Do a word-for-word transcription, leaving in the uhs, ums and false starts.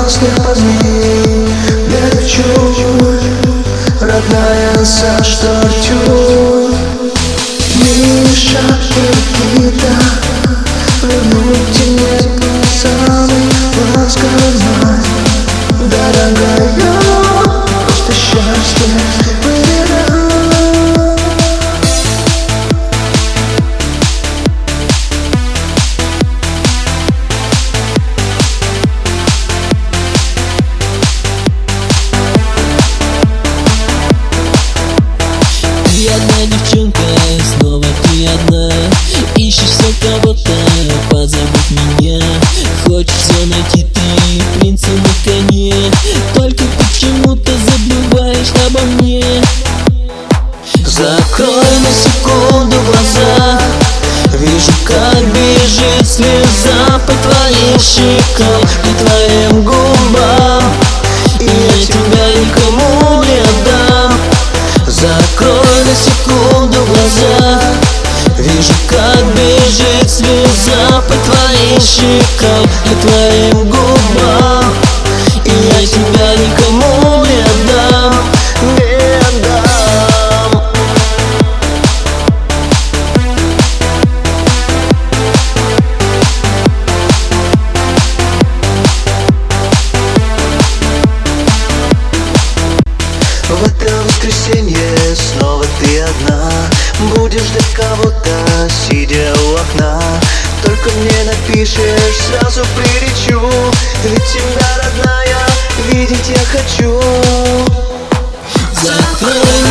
классных парней не хочу, родная, за что тюль. Миша и Никита вернуть мне самый ласковый, дорогая, просто счастье выбирай. Ты одна девчонка, снова ты одна. Ищешь все кого-то, позабудь меня. Хочешь все найти ты, принца на коне. Только почему-то забываешь обо мне. Закрой на секунду глаза, вижу, как бежит слеза по твоим щекам и твоим губам, и я тебя никому не отдам. Закрой на секунду глаза, вижу, как бежит слеза по твоим щекам и твоим губам, и я тебя никому не отдам, не отдам. В это воскресенье снова ты одна, будешь ждать кого-то, сидя у окна. Только мне напишешь, сразу прилечу, ведь тебя, родная, видеть я хочу. Закрой